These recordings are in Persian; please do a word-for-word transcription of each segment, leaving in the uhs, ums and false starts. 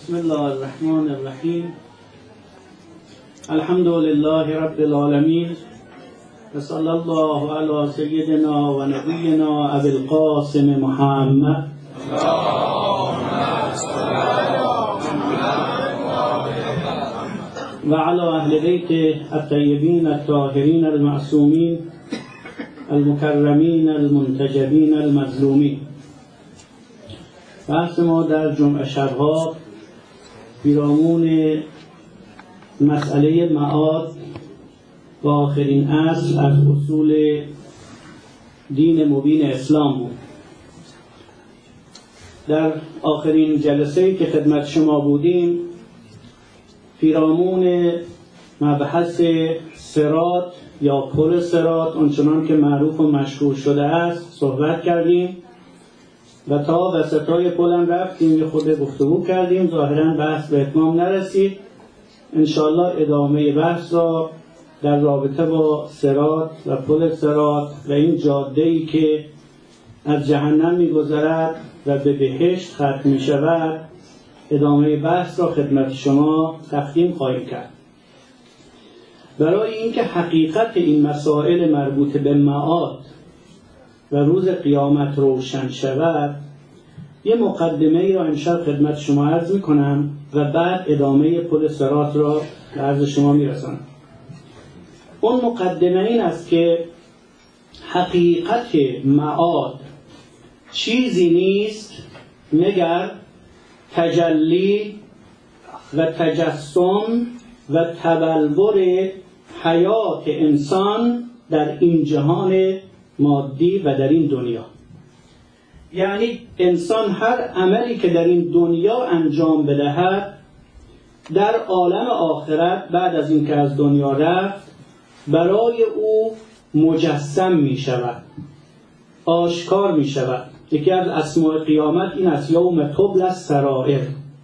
بسم الله الرحمن الرحیم. الحمد لله رب العالمین و صلی الله علی سیدنا و نبینا ابی القاسم محمد و علی اهل بیت الطیبین الطاهرین المعصومین المکرمین المنتجبین المظلومین. بحث ما در جمعه شبها پیرامون مسئله معاد و آخرین اصل از اصول دین مبین اسلام بود. در آخرین جلسه‌ای که خدمت شما بودیم پیرامون مبحث صراط یا پل صراط آنچنان که معروف و مشهور شده است صحبت کردیم و تا وسطای پلم رفتیم یه خود گفتگو کردیم. ظاهراً بحث به اتمام نرسید. انشاءالله ادامه بحث را در رابطه با صراط و پل صراط و این جاده‌ای که از جهنم می‌گذرد و به بهشت ختم می‌شود ادامه بحث را خدمت شما تقدیم خواهیم کرد. برای اینکه حقیقت این مسائل مربوط به معاد و روز قیامت روشن شود یه مقدمه ای را امشب خدمت شما عرض میکنم و بعد ادامه پل صراط را به عرض شما میرسانم. اون مقدمه این است که حقیقت معاد چیزی نیست مگر تجلی و تجسم و تبلور حیات انسان در این جهان مادی و در این دنیا. یعنی انسان هر عملی که در این دنیا انجام بدهد در عالم آخرت بعد از اینکه از دنیا رفت برای او مجسم می شود، آشکار می شود. یکی از اسماء قیامت این است یوم تبلی السرائر.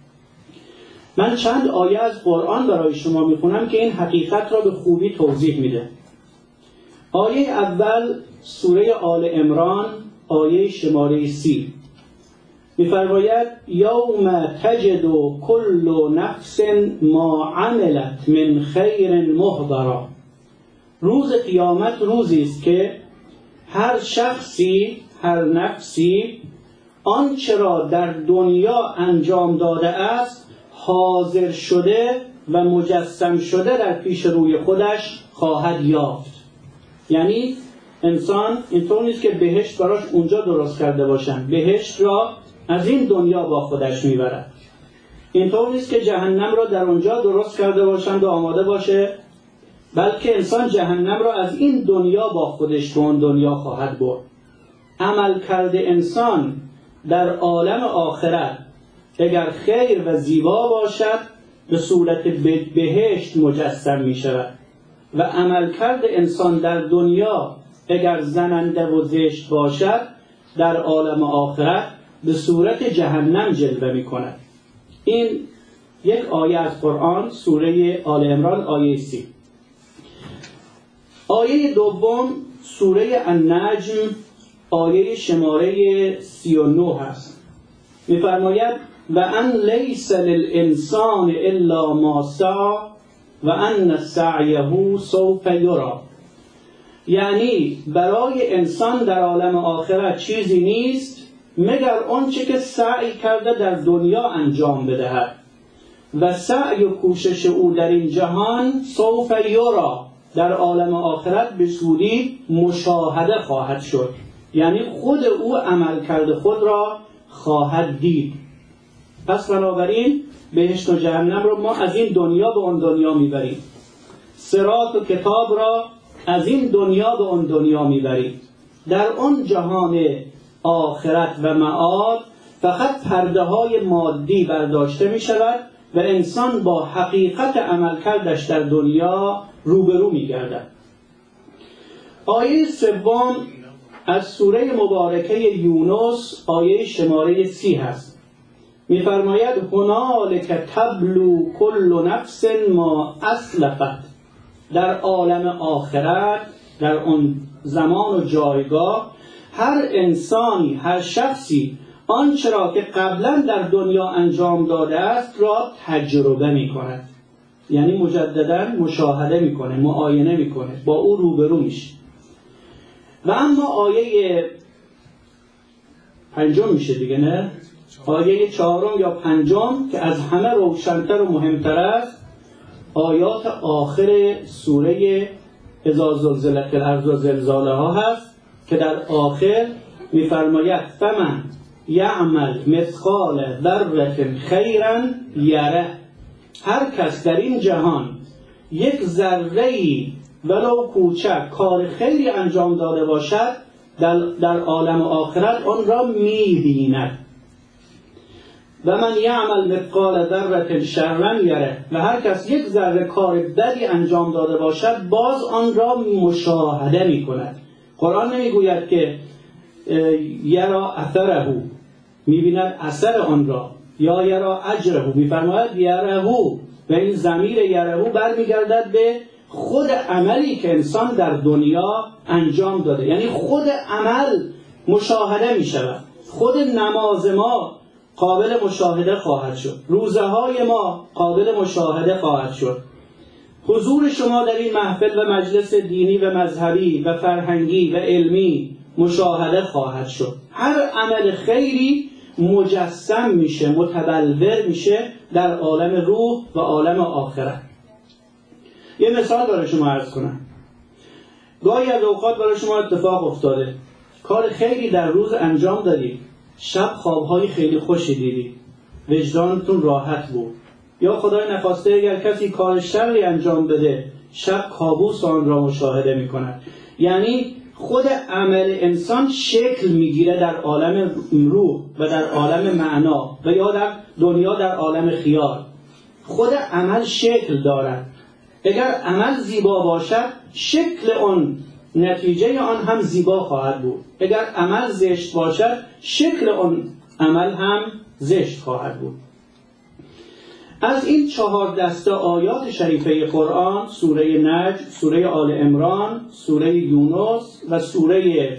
من چند آیه از قرآن برای شما می خونم که این حقیقت را به خوبی توضیح میده. آیه اول سوره آل عمران آیه شماره سی می‌فرماید یوم تجد کل نفس ما عملت من خیر محضرا. روز قیامت روزی است که هر شخصی، هر نفسی آنچه را در دنیا انجام داده است حاضر شده و مجسم شده در پیش روی خودش خواهد یافت. یعنی انسان اینطور نیست که بهشت براش اونجا درست کرده باشن، بهشت را از این دنیا با خودش میبرد. اینطور نیست که جهنم را در اونجا درست کرده باشند و آماده باشه، بلکه انسان جهنم را از این دنیا با خودش به اون دنیا خواهد برد. عمل کرده انسان در عالم آخرت اگر خیر و زیبا باشد به صورت بهشت مجسم می شود و عمل کرده انسان در دنیا اگر زننده و زشت باشد در عالم آخرت به صورت جهنم جلوه می کند. این یک آیه از قرآن سوره آل عمران آیه سی. آیه دوم سوره النجم آیه شماره سی و نه هست. می فرماید و ان لیس للانسان الا ما سعی و ان سعیه سوف یری. یعنی برای انسان در عالم آخرت چیزی نیست مگر آنچه که سعی کرده در دنیا انجام بدهد و سعی و کوشش او در این جهان سوف یری در عالم آخرت به زودی مشاهده خواهد شد. یعنی خود او عمل کرده خود را خواهد دید. پس بنابراین بهشت و جهنم رو ما از این دنیا به اون دنیا میبریم، صراط و کتاب را از این دنیا به اون دنیا میبریم. در اون جهان آخرت و معاد فقط پرده های مادی برداشته می شود و انسان با حقیقت عملکردش در دنیا روبرو می گردد. آیه سوم از سوره مبارکه یونس آیه شماره سی هست. می فرماید هنالک تبلو کل نفس ما اسلفت. در عالم آخرت در اون زمان و جایگاه هر انسانی، هر شخصی آنچه را که قبلا در دنیا انجام داده است را تجربه می کند. یعنی مجددا مشاهده می کنه، معاینه می کنه، با او روبرو میشه. و اما آیه پنجم میشه دیگه، نه؟ آیه چهارم یا پنجم که از همه روشن‌تر و مهمتر است، آیات آخر سوره اذا زلزلت الارض زلزالها هست که در آخر می‌فرماید فمن یعمل مثقال ذره خیرا یره. هر کس در این جهان یک ذره‌ای ولو کوچک کار خیری انجام داده باشد، در, در عالم آخرت آن را می‌بیند. و من یعمل مثقال ذره شرا یره. و هر کس یک ذره کار بدی انجام داده باشد باز آن را مشاهده می‌کند. قرآن نمیگوید که یرا اثره، می‌بیند اثر آن را، یا یرا اجره، می‌فرماید یره، و این ضمیر یره برمیگردد به خود عملی که انسان در دنیا انجام داده. یعنی خود عمل مشاهده می شود. خود نماز ما قابل مشاهده خواهد شد، روزه های ما قابل مشاهده خواهد شد، حضور شما در این محفل و مجلس دینی و مذهبی و فرهنگی و علمی مشاهده خواهد شد. هر عمل خیری مجسم میشه، متبلور میشه در عالم روح و عالم آخرت. یه مثال برای شما عرض کنم. گاهی از اوقات برای شما اتفاق افتاده، کار خیلی در روز انجام دادید، شب خوابهای خیلی خوشی دیدید، وجدانتون راحت بود. یا خدای نخواسته اگر کسی کار شری انجام بده، شب کابوس آن را مشاهده میکند. یعنی خود عمل انسان شکل میگیره در عالم روح و در عالم معنا و یا در دنیا در عالم خیال. خود عمل شکل دارد. اگر عمل زیبا باشد، شکل آن، نتیجه آن هم زیبا خواهد بود. اگر عمل زشت باشد، شکل آن عمل هم زشت خواهد بود. از این چهار دسته آیات شریفه قرآن، سوره نجم، سوره آل عمران، سوره یونس و سوره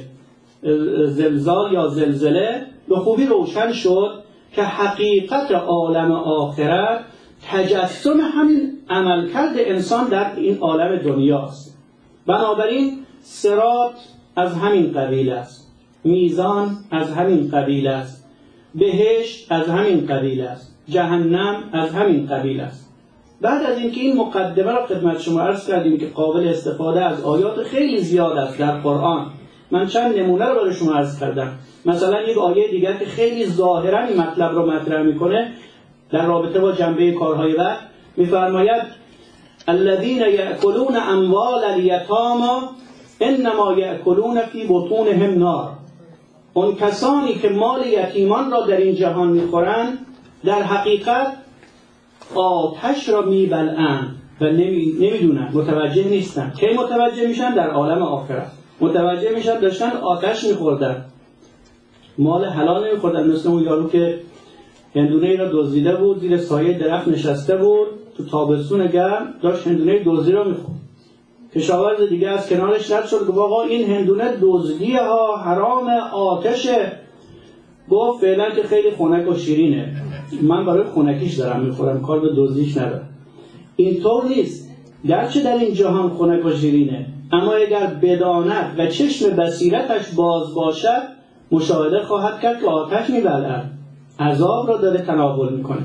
زلزال یا زلزله به خوبی روشن شد که حقیقت عالم آخرت تجسم همین عملکرد انسان در این عالم دنیاست. بنابراین صراط از همین قبیل است، میزان از همین قبیل است، بهشت از همین قبیل است، جهنم از همین قبیل است. بعد از اینکه این مقدمه را خدمت شما عرض کردیم که قابل استفاده از آیات خیلی زیاد است در قرآن، من چند نمونه رو برای شما عرض کردم. مثلا یک آیه دیگر که خیلی ظاهرا این مطلب رو مطرح میکنه در رابطه با جنبه کارهای وقت، میفرماید الذين يأكلون اموال اليتامى انما يأكلون في بطونهم نار. اون کسانی که مال یتیمان را در این جهان میخورند در حقیقت آتش را میبلعند و نمیدونن، متوجه نیستن. کی متوجه میشن؟ در عالم آخرت متوجه میشن داشتن آتش میخوردن، مال حلال نمیخوردن. مثل اون یارو که هندونه ای را دزدیده بود، زیر سایه درخت نشسته بود، تو تابستون گرم داشت هندونه دزدی را میخورد. کشاورز دیگه از کنارش رد شد، گفت آقا این هندونه دزدیه ها، حرام، آتشه. گفت فعلا که خیلی خنک و شیرینه، من برای خنکیش دارم میخورم، کار به دزدیش ندارم. اینطور نیست. گرچه در این جهان خنک و شیرینه، اما اگر بداند و چشم بصیرتش باز باشد مشاهده خواهد کرد که آتش میبلعد، عذاب را داره تناول میکنه.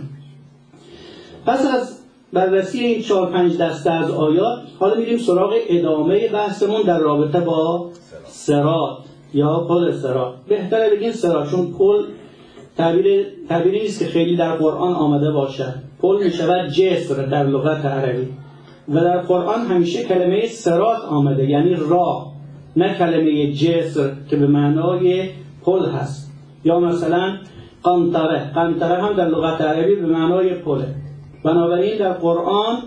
پس از بررسی این چهار پنج دسته از آیات، حالا میریم سراغ ادامه بحثمون در رابطه با صراط یا پل صراط. بهتره بگیم صراط، چون پل تعبیر تعبیری نیست که خیلی در قرآن آمده باشد. پل میشود جسر در لغت عربی و در قرآن همیشه کلمه صراط آمده، یعنی راه، نه کلمه جسر که به معنای پل هست. یا مثلا قنطره، قنطره هم در لغت عربی به معنای پله. بنابراین در قرآن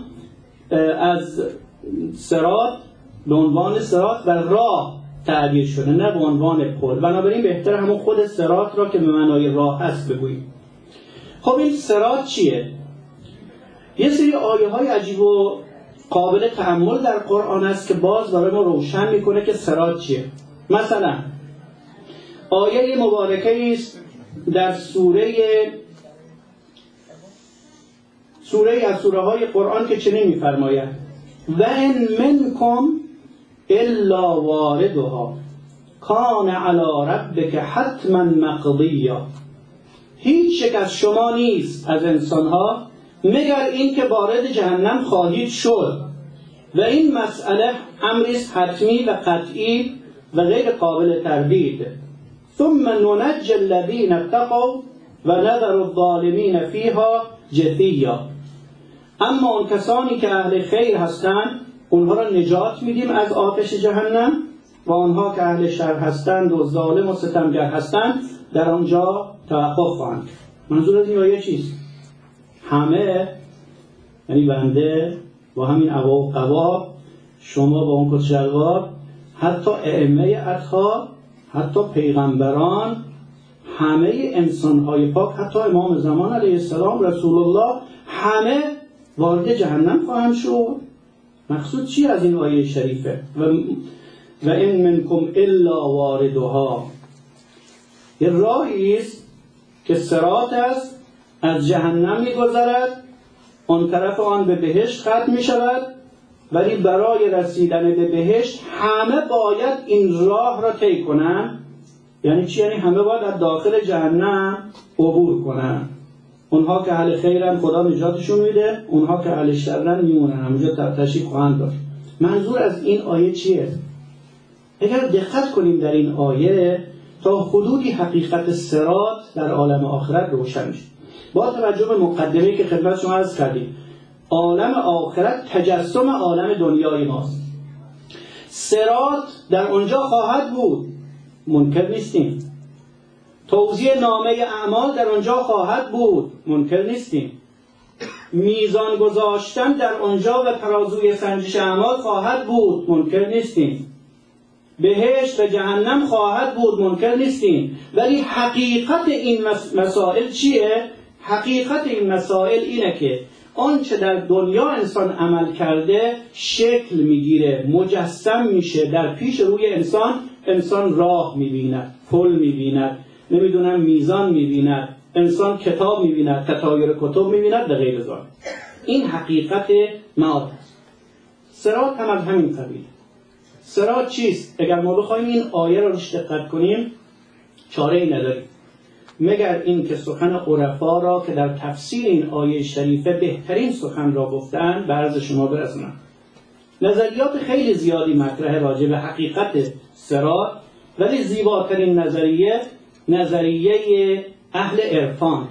از صراط به عنوان صراط و راه تعبیر شده، نه به عنوان پل. بنابراین بهتر همون خود صراط را که به معنای راه هست بگوییم. خب این صراط چیه؟ یه سری آیه های عجیب و قابل تأمل در قرآن است که باز برای ما روشن میکنه که صراط چیه. مثلا آیه مبارکه است در سوره سوره از سوره های قرآن که چنین می‌فرماید و ان منکم الا واردها کان علی ربک حتما مقضیا. هیچ یک از شما نیست از انسانها مگر این که وارد جهنم خواهید شد و این مسئله امری است حتمی و قطعی و غیر قابل تردید. ثم ننجی الذین اتقوا و نذر الظالمین فیها جثیا. اما اون کسانی که اهل خیر هستند اونها را نجات میدیم از آتش جهنم و آنها که اهل شر هستند و ظالم و ستمگر هستند در آنجا توقف خواهند. منظور از این آیه چیست؟ همه، یعنی بنده با همین عبا و قبا، شما با اون کت شلوار، حتی ائمه اطهار، حتی پیغمبران، همه انسان‌های پاک، حتی امام زمان علیه السلام رسول الله، همه وارد جهنم خواهند شد. مقصود چی از این آیه شریفه؟ و و ان منکم الا واردها، یه راهی است که صراط است، از جهنم می‌گذرد، آن طرف آن به بهشت ختم می‌شود، ولی برای رسیدن به بهشت همه باید این راه را طی کنند. یعنی چی؟ یعنی همه باید از داخل جهنم عبور کنند. اونها که اهل خیرن خدا نجاتشون میده، اونها که اهل شرن میمونن، همونجا تشریف خواهند داشت. منظور از این آیه چیه؟ اگر دقت کنیم در این آیه تا حدودی حقیقت صراط در عالم آخرت روشن میشه. با توجه به مقدمه‌ای که خدمت شما عرض کردیم، عالم آخرت تجسم عالم دنیای ماست. صراط در اونجا خواهد بود، منکر نیستیم. توزیع نامه اعمال در اونجا خواهد بود، منکر نیستیم. میزان گذاشتن در اونجا و ترازوی سنجش اعمال خواهد بود، منکر نیستیم. بهشت و جهنم خواهد بود، منکر نیستیم. ولی حقیقت این مسائل چیه؟ حقیقت این مسائل اینه که آنچه در دنیا انسان عمل کرده شکل میگیره، مجسم میشه در پیش روی انسان. انسان راه میبیند، پل میبیند، نمیدونم میزان میبیند، انسان کتاب میبیند، تطایر کتب میبیند و غیر ذلک. این حقیقت معاد است. صراط هم از همین قبیل. صراط چیست؟ اگر ما بخوایم این آیه رو روش دقت کنیم چاره ای نداریم مگر این که سخن عرفا را که در تفسیر این آیه شریفه بهترین سخن را گفتن به عرض شما برسونم. نظریات خیلی زیادی مطرح راجع به حقیقت صراط، ولی زیباترین نظریه نظریه اهل عرفان.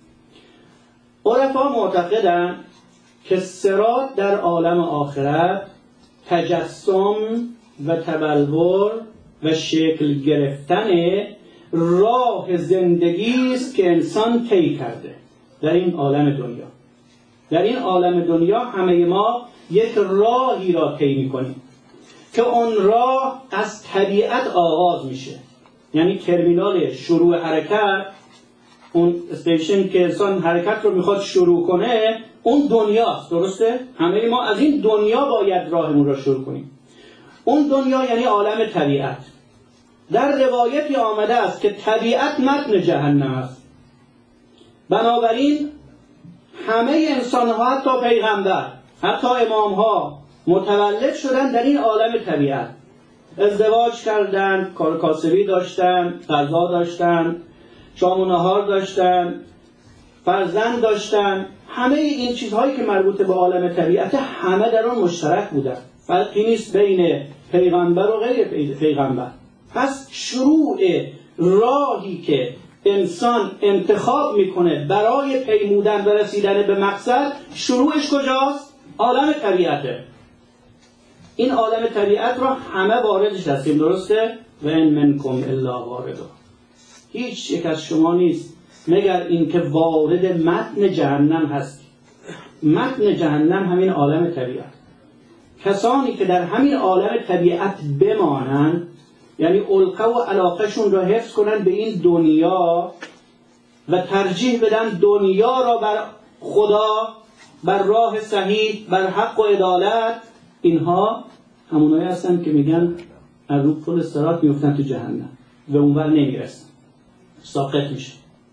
عرفا معتقدند که صراط در عالم آخرت تجسم و تبلور و شکل گرفتن راه زندگی است که انسان طی کرده در این عالم دنیا. در این عالم دنیا همه ما یک راهی را طی می‌کنیم که اون راه از طبیعت آغاز میشه. یعنی ترمینال شروع حرکت، اون استیشن که انسان حرکت رو میخواد شروع کنه، اون دنیاست. درسته؟ همه ما از این دنیا باید راهمون را شروع کنیم. اون دنیا یعنی عالم طبیعت. در روایتی آمده است که طبیعت متن جهنم است. بنابراین همه انسان‌ها، حتی پیغمبر، حتی امام‌ها متولد شدن در این عالم طبیعت. ازدواج کردن، کار کاسبی داشتن، غذا داشتن، شام و نهار داشتن، فرزند داشتن. همه این چیزهایی که مربوط به عالم طبیعت همه در آن مشترک بودن. فرقی نیست بین پیغمبر و غیر پیغمبر. پس شروع راهی که انسان انتخاب میکنه برای پیمودن و رسیدن به مقصد، شروعش کجاست؟ عالم طبیعته. این عالم طبیعت را همه واردش هستیم. درسته؟ و ان منکم الا واردها، هیچ یک از شما نیست مگر اینکه وارد متن جهنم هست. متن جهنم همین عالم طبیعت. کسانی که در همین عالم طبیعت بمانند، یعنی علقه و علاقهشون را حفظ کنن به این دنیا و ترجیح بدن دنیا را بر خدا، بر راه صحیح، بر حق و عدالت، اینها همونایی هستن که میگن از رو پل صراط میفتن تو جهنم و اونور نمیرسن، ساقط میشه.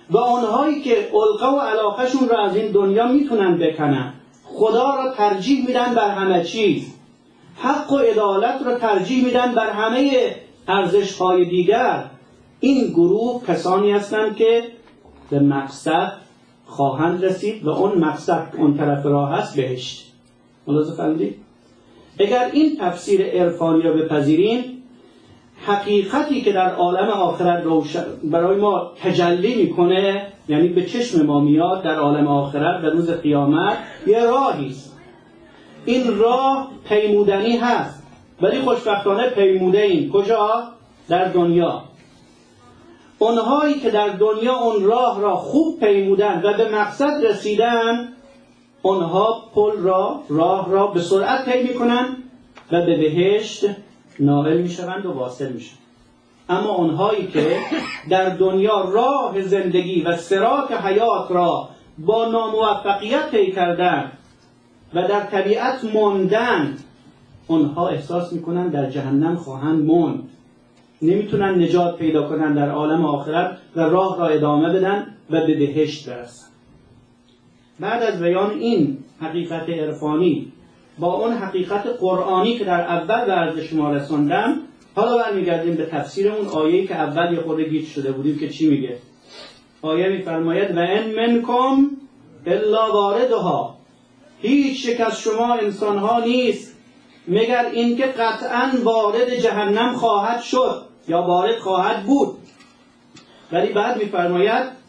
و آنهایی که علقه و علاقهشون را از این دنیا میتونن بکنن، خدا را ترجیح میدن بر همه چیز، حق و عدالت را ترجیح میدن بر همه ارزش‌های دیگر، این گروه کسانی هستند که به مقصد خواهند رسید و اون مقصد اون طرف راه هست بهشت. ملاحظه فرمودید؟ اگر این تفسیر عرفانی را بپذیریم، حقیقتی که در عالم آخرت روشن برای ما تجلی میکنه، یعنی به چشم ما میاد در عالم آخرت و روز قیامت، یه راهی است. این راه پیمودنی هست، ولی خوشبختانه پیموده این کجا؟ در دنیا. اونهایی که در دنیا اون راه را خوب پیمودن و به مقصد رسیدن، اونها پل را، راه را به سرعت طی میکنن و به بهشت نائل میشوند و واصل میشوند. اما اونهایی که در دنیا راه زندگی و صراط حیات را با ناموفقیت طی کردن و در طبیعت ماندن، اونها احساس میکنن در جهنم خواهند ماند، نمیتونن نجات پیدا کنن در عالم آخرت و راه را ادامه بدن و به بهشت برسن. بعد از بیان این حقیقت عرفانی با اون حقیقت قرآنی که در اول به عرض شما رساندم، حالا برمیگردیم به تفسیر اون آیه‌ای که اول یه خورده گیج شده بودیم که چی میگه. آیه میفرماید و ان منکم الا واردها، هیچ یک از شما انسانها نیست مگر اینکه قطعاً وارد جهنم خواهد شد یا وارد خواهد بود. ولی بعد میفرماید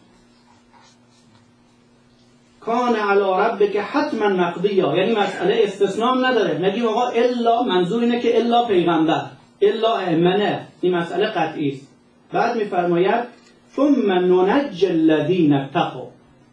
کان علی ربک حتما مقضیا، یعنی مسئله استثناء نداره، نگیم آقا الا، منظور اینه که الا پیغمبر، الا ائمنه، این مسئله قطعی است. بعد میفرماید ثم ننجی الذین اتقوا،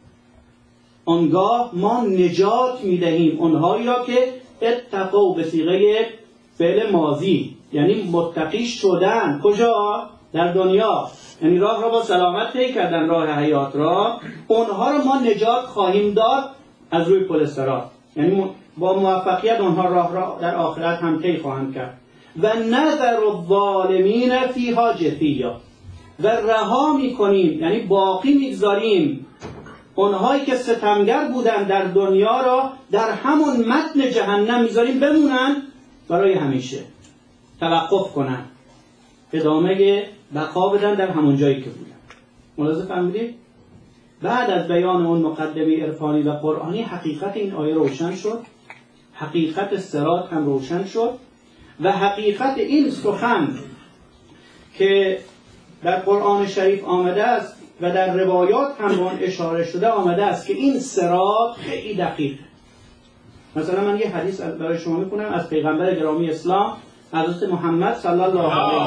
آنگاه ما نجات میدهیم اونهایی را که اتقوا به صیغه فعل ماضی، یعنی متقی شدن. کجا؟ در دنیا، یعنی راه را با سلامت طی کردن، راه حیات را، اونها را ما نجات خواهیم داد از روی پل صراط، یعنی با موفقیت اونها راه را در آخرت هم طی خواهند کرد. و نذر الظالمین فیها جثیا، و رها میکنیم، یعنی باقی میگذاریم اونهایی که ستمگر بودن در دنیا را در همون متن جهنم میذاریم بمونن برای همیشه، توقف کنن، ادامه بقا بدن در همون جایی که بودن. ملاحظه فرمودید؟ بعد از بیان اون مقدمه عرفانی و قرآنی، حقیقت این آیه روشن شد، حقیقت صراط هم روشن شد و حقیقت این سخن که در قرآن شریف آمده است و در روایات هم به آن اشاره شده آمده است که این صراط خیلی دقیقه. مثلا من یه حدیث برای شما میکنم از پیغمبر گرامی اسلام حضرت محمد صلی الله علیه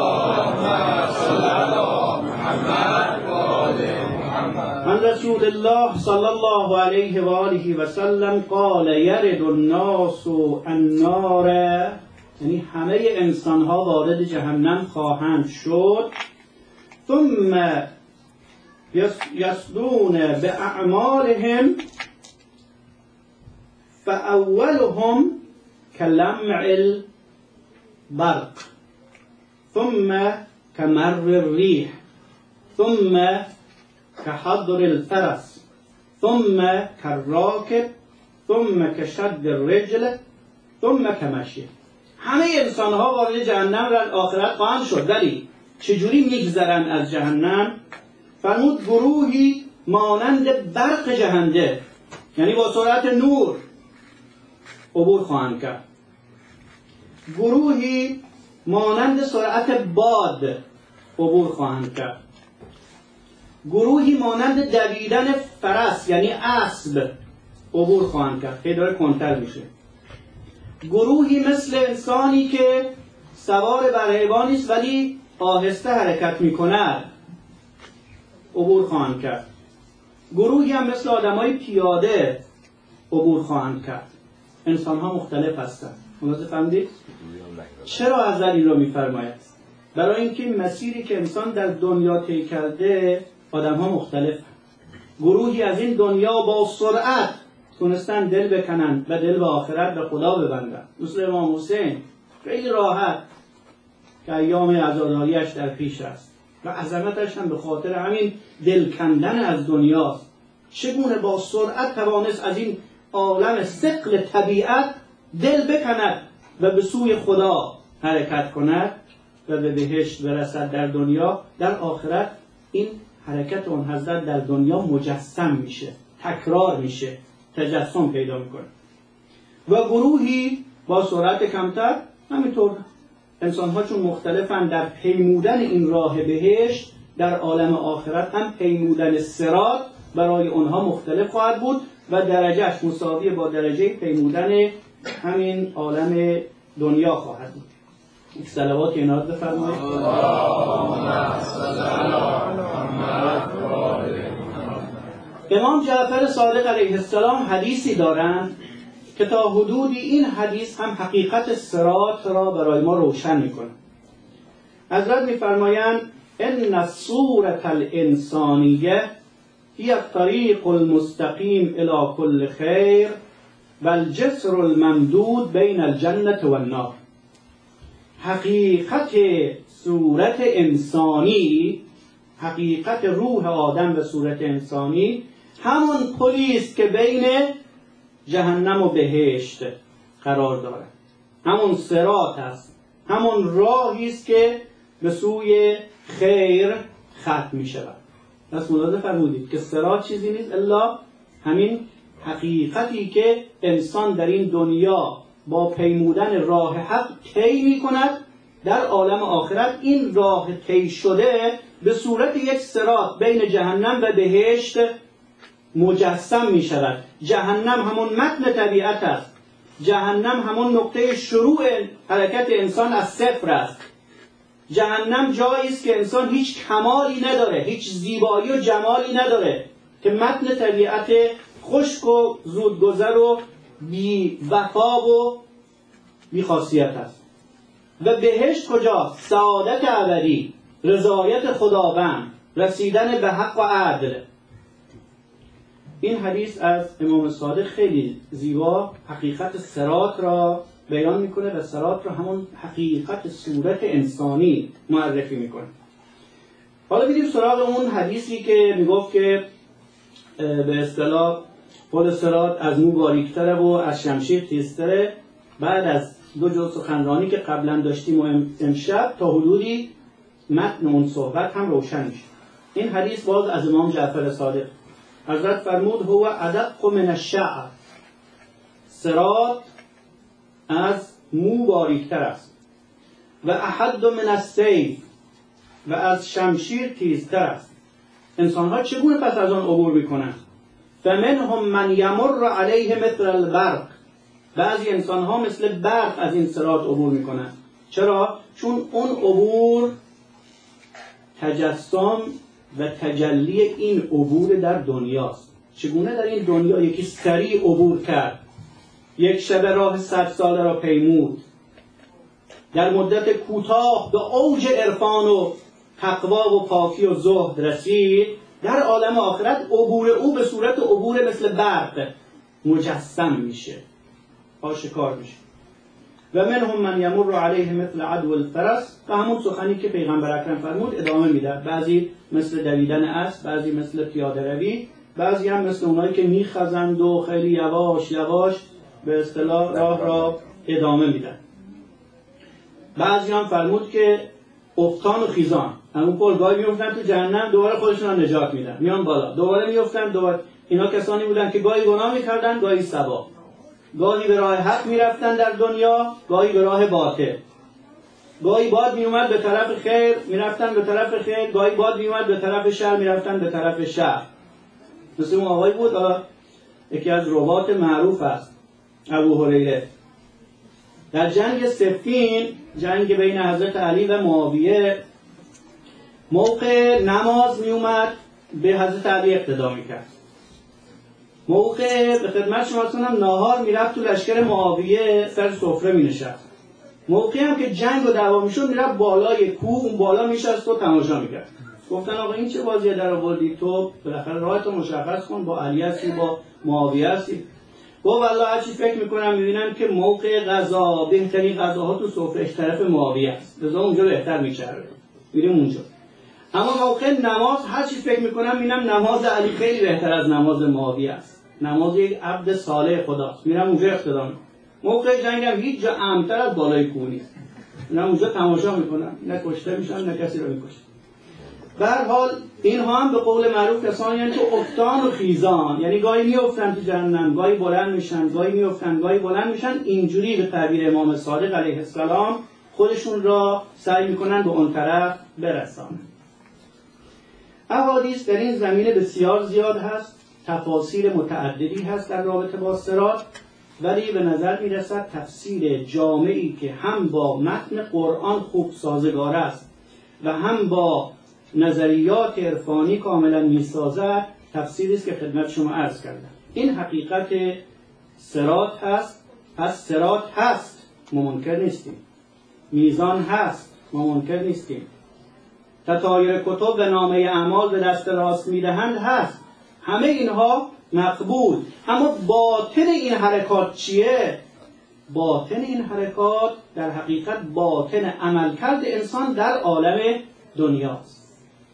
و من رسول الله صلی الله علیه و آله و سلم قال یرد الناس النار، یعنی همه انسان ها وارد جهنم خواهند شد، ثم یصلون باعمالهم فاولهم كلمع البرق ثم كمر الريح ثم كحضر الفرس ثم كالراكب ثم كشد الرجل ثم كمشي. همه انسان ها وارد جهنم و آخرت خواهند شد، ولی چجوری میگذرن از جهنم؟ فرمود گروهی مانند برق جهنده، یعنی با سرعت نور عبور خواهند کرد. گروهی مانند سرعت باد عبور خواهند کرد. گروهی مانند دویدن فرس یعنی اسب عبور خواهند کرد، خیلی داره کنتر میشه. گروهی مثل انسانی که سوار بر حیوانی است ولی آهسته حرکت میکند عبور خواهند کرد. گروهی هم مثل آدمای پیاده عبور خواهند کرد. انسان ها مختلف هستند. ملاحظه فرمودید؟ چرا ازل این رو میفرماید؟ برای اینکه مسیری که انسان در دنیا طی کرده آدم ها مختلف. گروهی از این دنیا با سرعت تونستن دل بکنن و دل به آخرت به خدا ببندن، مثل امام حسین خیلی راحت که ایام عزاداریش در پیش است، و عظمتش هم به خاطر همین دل کندن از دنیاست. چگونه با سرعت توانست از این عالم ثقل طبیعت دل بکند و به سوی خدا حرکت کند و به بهشت برسد در دنیا. در آخرت این حرکت اون حضرت در دنیا مجسم میشه، تکرار میشه، تجسم پیدا میکنه. و گروهی با سرعت کمتر همینطور انسان ها چون مختلفن در پیمودن این راه بهشت، در عالم آخرت هم پیمودن صراط برای اونها مختلف خواهد بود و درجهش مساوی با درجه پیمودن همین عالم دنیا خواهد بود. یک صلوات عنایت بفرمایید. امام جعفر صادق علیه السلام حدیثی دارند که تا حدودی این حدیث هم حقیقت صراط را برای ما روشن میکنه. حضرت میفرمایند ان الصورة الانسانیه هی الطریق المستقیم الی کل خیر و الجسر الممدود بین الجنة و النار. حقیقت صورت انسانی، حقیقت روح آدم و صورت انسانی همون پلی است که بین جهنم و بهشت قرار داره. همون صراط است، همون راهی است که به سوی خیر ختم می شود. پس ملاحظه فرمودید که صراط چیزی نیست الا همین حقیقتی که انسان در این دنیا با پیمودن راه حق طی می کند. در عالم آخرت این راه طی شده به صورت یک صراط بین جهنم و بهشت مجسم می شود. جهنم همون متن طبیعت است. جهنم همون نقطه شروع حرکت انسان از صفر است. جهنم جایی است که انسان هیچ کمالی نداره، هیچ زیبایی و جمالی نداره، که متن طبیعت خشک و زودگذر و بی وفا و بی خاصیت است. و بهشت کجاست؟ سعادت ابدی، رضایت خداوند، رسیدن به حق و عدل. این حدیث از امام صادق خیلی زیبا حقیقت صراط را بیان میکنه و صراط را همون حقیقت صورت انسانی معرفی میکنه. حالا بریم سراغ اون حدیثی که میگفت که به اصطلاح خود صراط از مو باریک‌تره و از شمشیر تیزتره. بعد از دو جلسه سخنرانی که قبلا داشتیم و امشب تا حدودی متن اون صحبت هم روشن میشه. این حدیث باز از امام جعفر صادق. حضرت فرمود هو ادق من الشعر، صراط از مو باریکتر است، و احد من السیف، و از شمشیر تیزتر است. انسان‌ها چگونه پس از آن عبور میکنند؟ فمنهم من یمر علیه مثل البرق، بعضی انسان‌ها مثل برق از این صراط عبور میکنند. چرا؟ چون اون عبور تجسم و تجلی این عبور در دنیاست. چگونه در این دنیا یکی سریع عبور کرد، یک شب راه صد ساله را پیمود، در مدت کوتاه به اوج عرفان و تقوا و پاکی و زهد رسید. در عالم آخرت عبور او به صورت عبور مثل برق مجسم میشه، آشکار میشه. و منهم من یمر علیه مثل عدو الفرس، و همون سخنی که پیغمبر اکرم فرمود ادامه میده. بعضی مثل دویدن اسب، بعضی مثل پیاده روی، بعضی هم مثل اونایی که میخزند و خیلی یواش یواش به اصطلاح راه را ادامه میدن. بعضی هم فرمود که افتان و خیزان، همون پل گاهی میافتن تو جهنم، دوباره خودشون رو نجات میدن، میان بالا، دوباره میافتن، دوباره. اینا کسانی بودن که گاهی گناه میکردن، گاهی ثواب، گاهی به راه حق میرفتن در دنیا، گاهی به راه باطل، گاهی باد میومد به طرف خیر میرفتن به طرف خیر، گاهی باد میومد به طرف شر میرفتن به طرف شر. مثل اون آقای بود، یکی از روات معروف است، ابو هریره، در جنگ صفین، جنگ بین حضرت علی و معاویه، موقع نماز میومد به حضرت علی اقتدا میکرد. موقع به خدمت شما کنم ناهار میرفت تو لشکر معاویه سر سفره مینشست. موقعی هم که جنگ و دعوا میشد میرفت بالای کوه، اون بالا میشست و تماشا میکرد. گفتن آقا این چه بازیه در آوردی تو؟ بالاخره راهتو مشخص کن، با علی هستی با معاویه هستی؟ گفت والله هرچی فکر میکنم میبینم که موقع غذا بهترین غذاها تو سفره طرف معاویه است، لذا اونجا بهتر میچربه، میریم اونجا. اما موقع نماز هر چی فکر میکنم میبینم نماز علی خیلی بهتر از نماز معاویه است. نماز یک عبد صالح خداست، میرم اونجا اقتدا میکنم. موقع جنگم هیچ جا امن‌تر از بالای کوه نیست، میرم اونجا تماشا میکنم، نه کشته میشم نه کسی رو میکشم. به هر حال اینها هم به قول معروف کسانی هستند که افتان و خیزان، یعنی گاهی میافتن تو جهنم، گاهی بلند میشن، گاهی میافتن، گاهی بلند میشن. اینجوری به تعبیر امام صادق علیه السلام خودشون را سعی میکنن به اون طرف برسانن. احادیث در این زمینه بسیار زیاد هست، تفاسیر متعددی هست در رابطه با صراط، ولی به نظر میرسد تفسیر جامعی که هم با متن قرآن خوب سازگار است و هم با نظریات عرفانی کاملا میسازد تفسیری است که خدمت شما عرض کردم. این حقیقت صراط هست. پس صراط هست، ما منکر نیستیم. میزان هست، ما منکر نیستیم. تطایر کتب و نامه اعمال به دست راست میدهند هست، همه اینها مقبول. اما باطن این حرکات چیه؟ باطن این حرکات در حقیقت باطن عملکرد انسان در عالم دنیاست.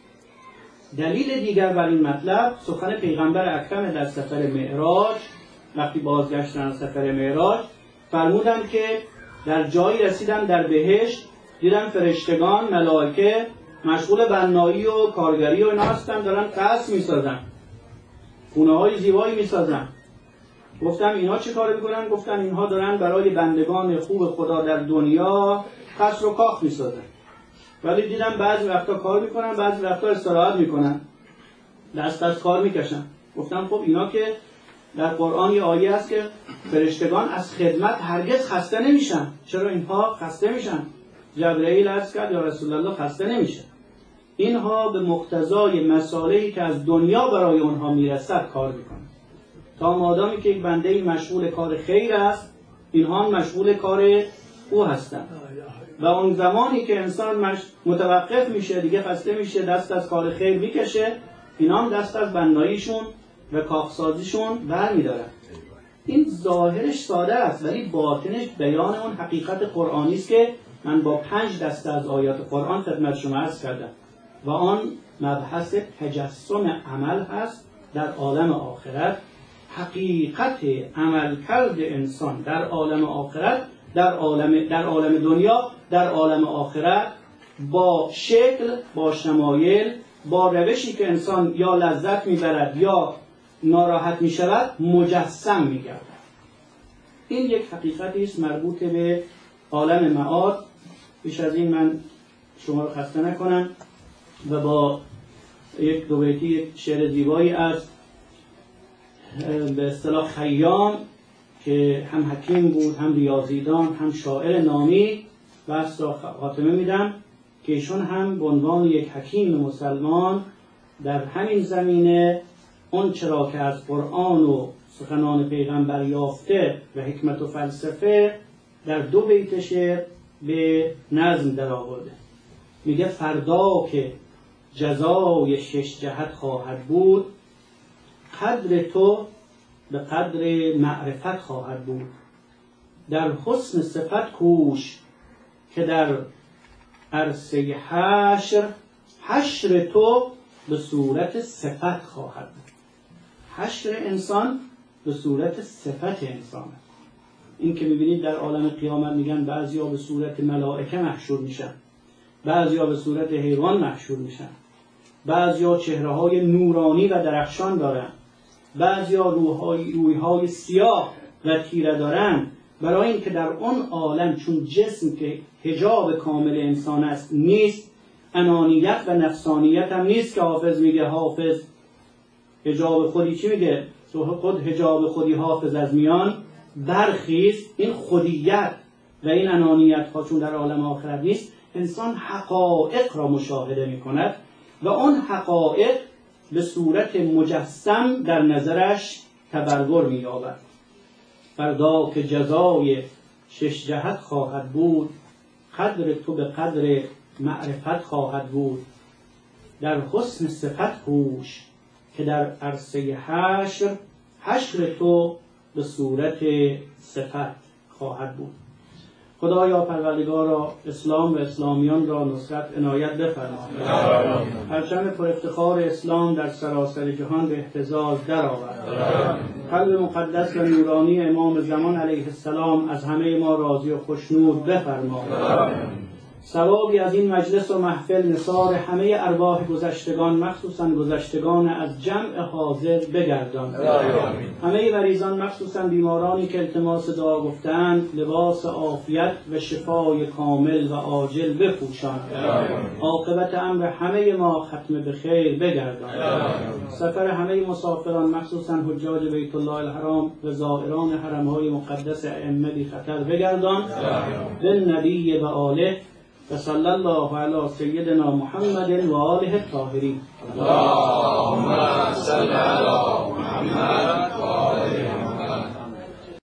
دلیل دیگر بر این مطلب سخن پیغمبر اکرم در سفر معراج، وقتی بازگشتن از سفر معراج فرمودند که در جایی رسیدن در بهشت، دیدن فرشتگان ملائکه مشغول بنایی و کارگری و اینا هستن، دارن قصر میسازن، خونه های زیبایی میسازن. گفتم اینا چه کار میکنن؟ گفتن اینها دارن برای بندگان خوب خدا در دنیا قصر و کاخ میسازن. ولی دیدم بعضی وقتا کار میکنن، بعضی وقتا استراحت میکنن، دست از کار میکشن. گفتم خب اینا که در قرآن یه آیه هست که فرشتگان از خدمت هرگز خسته نمیشن، چرا اینها خسته میشن؟ جبرئیل عرض کرد یا رسول الله خسته نمیشه. اینها به مقتضای مصالحی که از دنیا برای اونها میرسد کار میکنن. تا مادامی که یک بنده مشغول کار خیر است، اینها هم مشغول کار او هستند. و اون زمانی که انسان مش... متوقف میشه، دیگه خسته میشه، دست از کار خیر میکشه، اینا هم دست از بناییشون و کاخسازیشون برمیدارن. این ظاهرش ساده است ولی باطنش بیان اون حقیقت قرآنی است که من با پنج دسته از آیات قرآن خدمت شما عرض کردم و آن مبحث تجسم عمل هست در عالم آخرت. حقیقت عملکرد انسان در عالم آخرت، در عالم در عالم دنیا، در عالم آخرت با شکل، با شمایل، با روشی که انسان یا لذت میبرد یا ناراحت میشود مجسم میگردد. این یک حقیقتی است مربوط به عالم معاد. بیش از این من شما رو خسته نکنم و با یک دو بیتی یک شعر زیبایی از به اصطلاح خیام که هم حکیم بود، هم ریاضیدان، هم شاعر نامی، بحث را خاتمه میدم که ایشون هم به عنوان یک حکیم مسلمان در همین زمینه اون چرا که از قرآن و سخنان پیغمبر یافته و حکمت و فلسفه در دو بیت شعر به نظم در آورده. میگه فردا که جزای شش جهت خواهد بود، قدر تو به قدر معرفت خواهد بود. در حسن صفت کوش که در عرصه حشر، حشر تو به صورت صفت خواهد بود. حشر انسان به صورت صفت انسان. این که میبینید در عالم قیامت میگن بعضیا به صورت ملائکه محشور میشن، بعضیا به صورت حیوان محشور میشن، بعضیا چهره‌های نورانی و درخشان دارن، بعضیا روح‌های روح‌های سیاه و تیره دارن. برای اینکه در اون عالم چون جسم که حجاب کامل انسان است نیست، انانیت و نفسانیت هم نیست که حافظ میگه حافظ حجاب خودی چی میگه؟ تو خود حجاب خودی حافظ از میان برخیست. این خودیت و این انانیت ها چون در عالم آخرت نیست، انسان حقایق را مشاهده میکند و اون حقایق به صورت مجسم در نظرش تبلور می‌یابد. فردا که جزای شش جهت خواهد بود، قدر تو به قدر معرفت خواهد بود. در حسن صفت کوش که در عرصه حشر، حشر تو به صورت صفت خواهد بود. خدایا پروردگارا اسلام و اسلامیان را نصرت عنایت بفرما. پرچم پر افتخار اسلام در سراسر جهان به اهتزاز درآورد. قلب مقدس و نورانی امام زمان علیه السلام از همه ما راضی و خوشنود بفرما. ثوابی از این مجلس و محفل نثار همه ارواح گذشتگان مخصوصا گذشتگان از جمع حاضر بگردان. همه مریضان مخصوصا بیمارانی که التماس دعا گفتند لباس عافیت و شفای کامل و عاجل بپوشان. عاقبت امر همه ما ختم به خیر بگردان. سفر همه مسافران مخصوصا حجاج بیت الله الحرام و زائران حرمهای مقدس ائمه بی خطر بگردان. بالنبی و آله و صلی الله علی سیدنا محمد و آله الطاهرین. اللهم صل علی محمد و